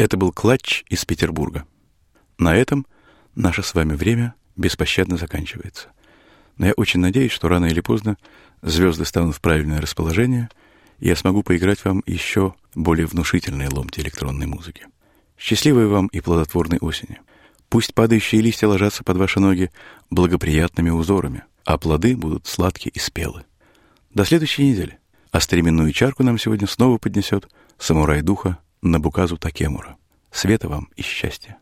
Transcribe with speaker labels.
Speaker 1: Это был Клатч из Петербурга. На этом наше с вами время беспощадно заканчивается. Но я очень надеюсь, что рано или поздно звезды станут в правильное расположение, и я смогу поиграть вам еще более внушительные ломти электронной музыки. Счастливой вам и плодотворной осени. Пусть падающие листья ложатся под ваши ноги благоприятными узорами, а плоды будут сладкие и спелы. До следующей недели. А стременную чарку нам сегодня снова поднесет самурай духа Нобуказу Такемура. Света вам и счастья!